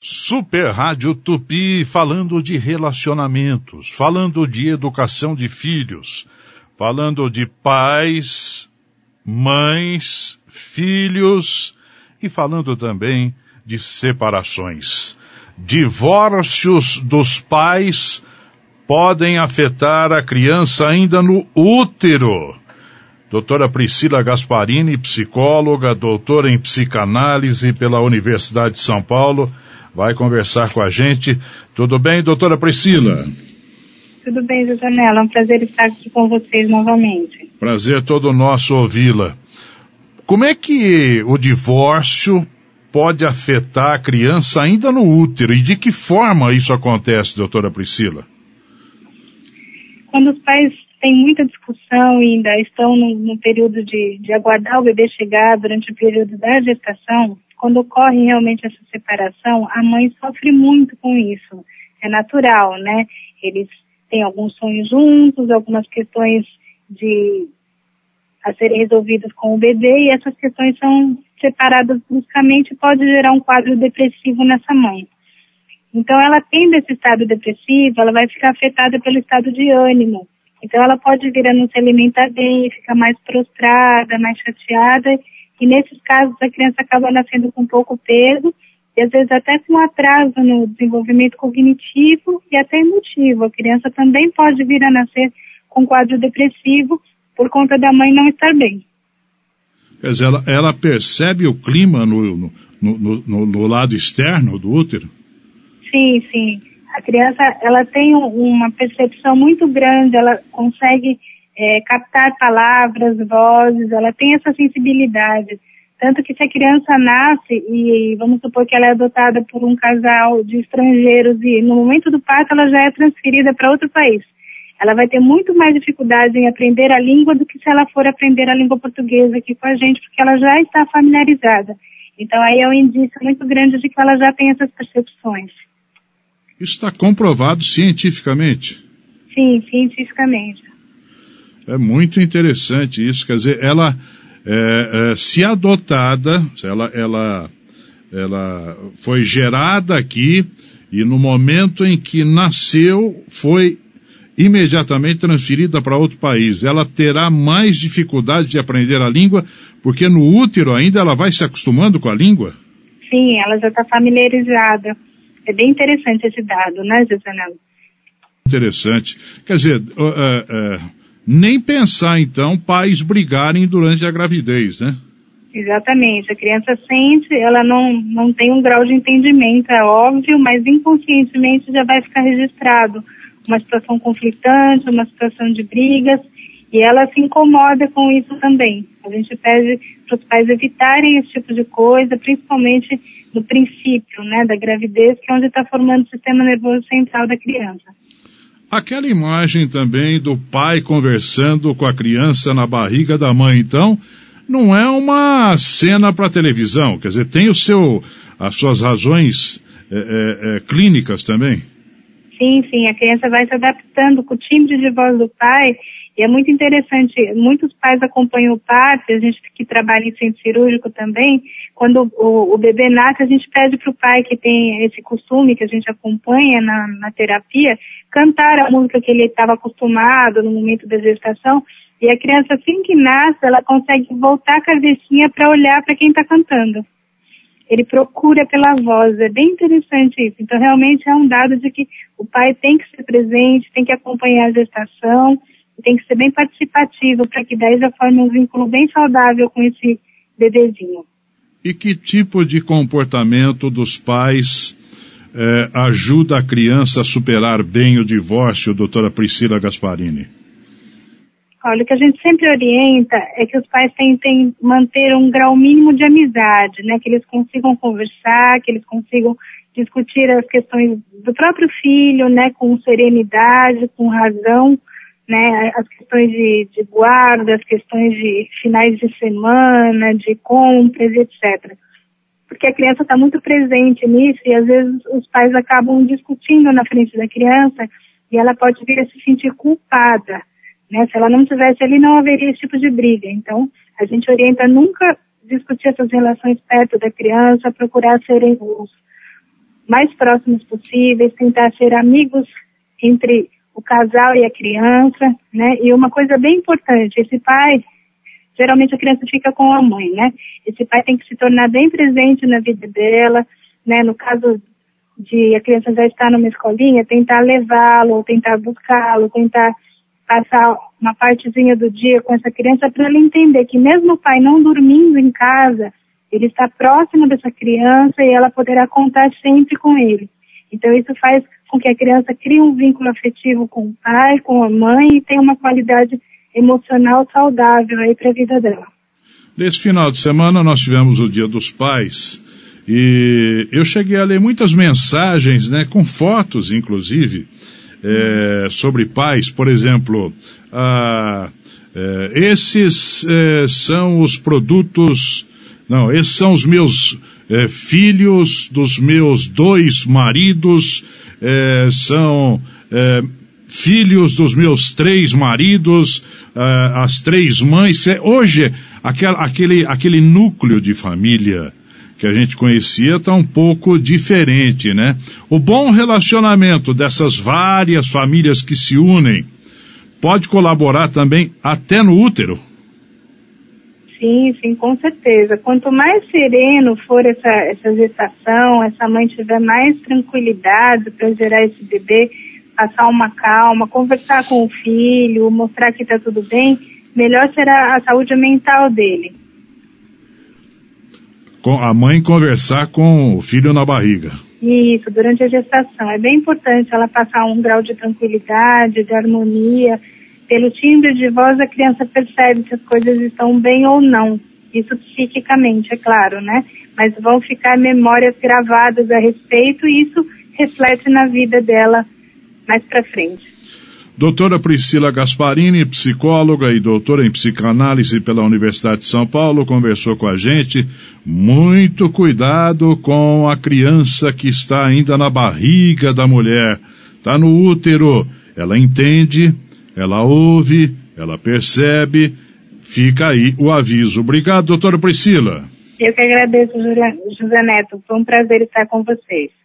Super Rádio Tupi, falando de relacionamentos, falando de educação de filhos, falando de pais, mães, filhos e falando também de separações. Divórcios dos pais podem afetar a criança ainda no útero. Doutora Priscila Gasparini, psicóloga, doutora em psicanálise pela Universidade de São Paulo, vai conversar com a gente. Tudo bem, doutora Priscila? Tudo bem, doutora Nela. É um prazer estar aqui com vocês novamente. Prazer todo nosso ouvi-la. Como é que o divórcio pode afetar a criança ainda no útero? E de que forma isso acontece, doutora Priscila? Quando os pais têm muita discussão e ainda estão no período de aguardar o bebê chegar durante o período da gestação, quando ocorre realmente essa separação, a mãe sofre muito com isso. É natural, né? Eles têm alguns sonhos juntos, algumas questões a serem resolvidas com o bebê, e essas questões são separadas bruscamente e pode gerar um quadro depressivo nessa mãe. Então, ela tendo esse estado depressivo, ela vai ficar afetada pelo estado de ânimo. Então, ela pode vir a não se alimentar bem, ficar mais prostrada, mais chateada, e nesses casos a criança acaba nascendo com pouco peso, e às vezes até com atraso no desenvolvimento cognitivo e até emotivo. A criança também pode vir a nascer com quadro depressivo por conta da mãe não estar bem. Quer dizer, ela percebe o clima no lado externo do útero? Sim, sim. A criança, ela tem uma percepção muito grande, ela consegue captar palavras, vozes, ela tem essa sensibilidade. Tanto que se a criança nasce e vamos supor que ela é adotada por um casal de estrangeiros e no momento do parto ela já é transferida para outro país, ela vai ter muito mais dificuldade em aprender a língua do que se ela for aprender a língua portuguesa aqui com a gente, porque ela já está familiarizada. Então aí é um indício muito grande de que ela já tem essas percepções. Isso está comprovado cientificamente? Sim, cientificamente. É muito interessante isso, quer dizer, ela, se adotada, ela foi gerada aqui e no momento em que nasceu foi imediatamente transferida para outro país. Ela terá mais dificuldade de aprender a língua, porque no útero ainda ela vai se acostumando com a língua? Sim, ela já está familiarizada. É bem interessante esse dado, né, Josanel? Interessante. Quer dizer, nem pensar, então, pais brigarem durante a gravidez, né? Exatamente. A criança sente, ela não tem um grau de entendimento, é óbvio, mas inconscientemente já vai ficar registrado uma situação conflitante, uma situação de brigas, e ela se incomoda com isso também. A gente pede para os pais evitarem esse tipo de coisa, principalmente no princípio, né, da gravidez, que é onde está formando o sistema nervoso central da criança. Aquela imagem também do pai conversando com a criança na barriga da mãe, então, não é uma cena para televisão, quer dizer, tem as suas razões clínicas também? Sim, a criança vai se adaptando com o timbre de voz do pai, e é muito interessante, muitos pais acompanham o parto, a gente que trabalha em centro cirúrgico também, quando o bebê nasce, a gente pede para o pai que tem esse costume, que a gente acompanha na terapia, cantar a música que ele estava acostumado no momento da gestação, e a criança, assim que nasce, ela consegue voltar a cabecinha para olhar para quem está cantando. Ele procura pela voz, é bem interessante isso. Então, realmente é um dado de que o pai tem que ser presente, tem que acompanhar a gestação, tem que ser bem participativo para que daí já forme um vínculo bem saudável com esse bebezinho. E que tipo de comportamento dos pais ajuda a criança a superar bem o divórcio, doutora Priscila Gasparini? Olha, o que a gente sempre orienta é que os pais tentem manter um grau mínimo de amizade, né? Que eles consigam conversar, que eles consigam discutir as questões do próprio filho, né? Com serenidade, com razão, né? As questões de guarda, as questões de finais de semana, de compras, etc. Porque a criança está muito presente nisso e às vezes os pais acabam discutindo na frente da criança e ela pode vir a se sentir culpada. Né? Se ela não estivesse ali, não haveria esse tipo de briga. Então, a gente orienta a nunca discutir essas relações perto da criança, procurar serem mais próximos possíveis, tentar ser amigos entre o casal e a criança, né? E uma coisa bem importante, esse pai, geralmente a criança fica com a mãe, né? Esse pai tem que se tornar bem presente na vida dela, né? No caso de a criança já estar numa escolinha, tentar levá-lo, ou tentar buscá-lo, tentar passar uma partezinha do dia com essa criança para ela entender que mesmo o pai não dormindo em casa, ele está próximo dessa criança e ela poderá contar sempre com ele. Então isso faz com que a criança crie um vínculo afetivo com o pai, com a mãe e tenha uma qualidade emocional saudável aí para a vida dela. Nesse final de semana nós tivemos o Dia dos Pais e eu cheguei a ler muitas mensagens, né, com fotos inclusive, sobre pais, por exemplo, esses são os produtos, não, esses são os meus filhos dos meus 2 maridos, são filhos dos meus 3 maridos, as 3 mães. Hoje, aquele núcleo de família que a gente conhecia está um pouco diferente, né? O bom relacionamento dessas várias famílias que se unem pode colaborar também até no útero. Sim, sim, com certeza. Quanto mais sereno for essa gestação, essa mãe tiver mais tranquilidade para gerar esse bebê, passar uma calma, conversar com o filho, mostrar que está tudo bem, melhor será a saúde mental dele. Com a mãe conversar com o filho na barriga. Isso, durante a gestação. É bem importante ela passar um grau de tranquilidade, de harmonia. Pelo timbre de voz, a criança percebe se as coisas estão bem ou não. Isso psiquicamente, é claro, né? Mas vão ficar memórias gravadas a respeito e isso reflete na vida dela mais pra frente. Doutora Priscila Gasparini, psicóloga e doutora em psicanálise pela Universidade de São Paulo, conversou com a gente. Muito cuidado com a criança que está ainda na barriga da mulher, está no útero. Ela entende, ela ouve, ela percebe, fica aí o aviso. Obrigado, doutora Priscila. Eu que agradeço, José Neto. Foi um prazer estar com vocês.